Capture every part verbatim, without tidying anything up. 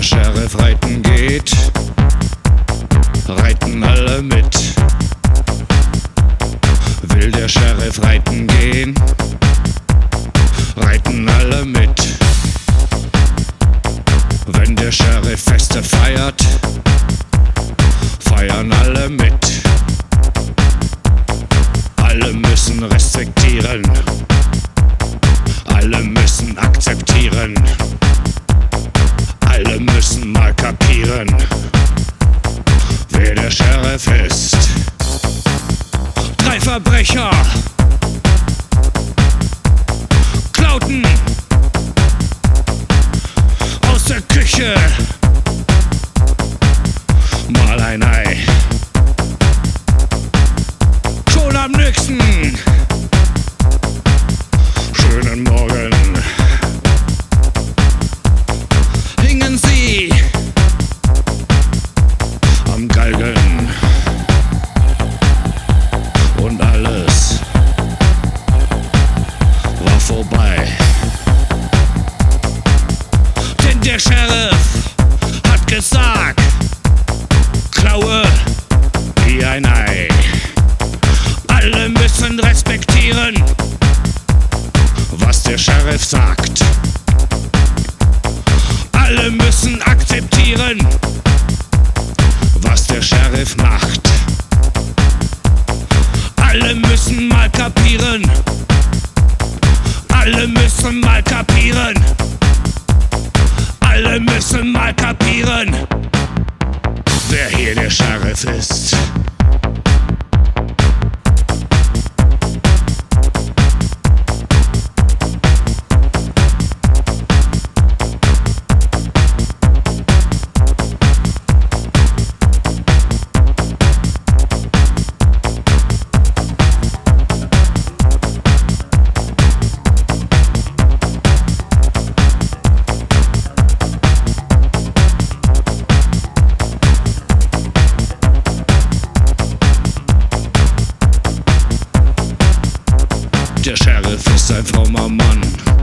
Sheriff reiten geht, reiten alle mit. Will der Sheriff reiten gehen, reiten alle mit. Wenn der Sheriff Feste feiert, feiern alle mit. Alle müssen respektieren, alle müssen akzeptieren, alle müssen mal kapieren, wer der Sheriff ist. Drei Verbrecher klauten aus der Küche mal ein Ei. Schon am nächsten schönen Morgen hingen sie am Galgen und alles war vorbei. Denn der Sheriff hat gesagt, klaue wie ein Ei. Alle müssen respektieren, was der Sheriff sagt. Alle müssen akzeptieren, was der Sheriff macht. Alle müssen mal kapieren, alle müssen mal kapieren, alle müssen mal kapieren, wer hier der Sheriff ist. Der Sheriff ist ein frommer Mann,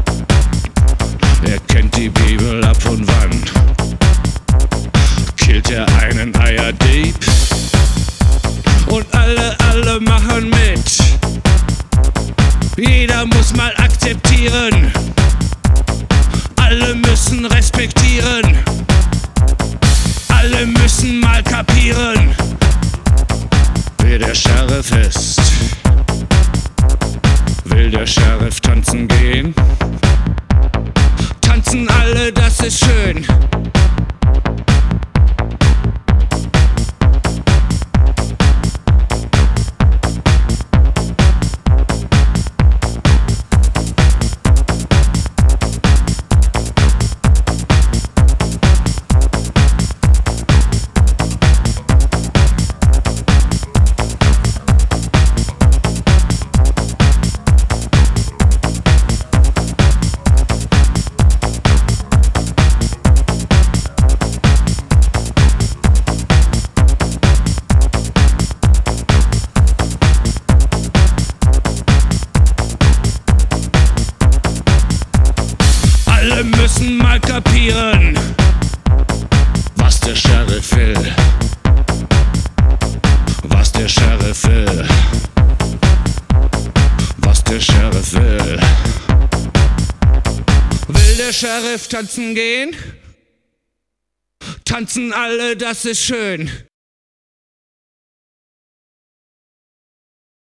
er kennt die Bibel ab und wann. Killt er einen Eierdieb und alle, alle machen mit. Jeder muss mal akzeptieren, alle müssen respektieren, alle müssen mal kapieren, wer der Sheriff ist. Will der Sheriff tanzen gehen? Tanzen alle, das ist schön. Alle müssen mal kapieren, was der Sheriff will, was der Sheriff will, was der Sheriff will. Will der Sheriff tanzen gehen? Tanzen alle, das ist schön.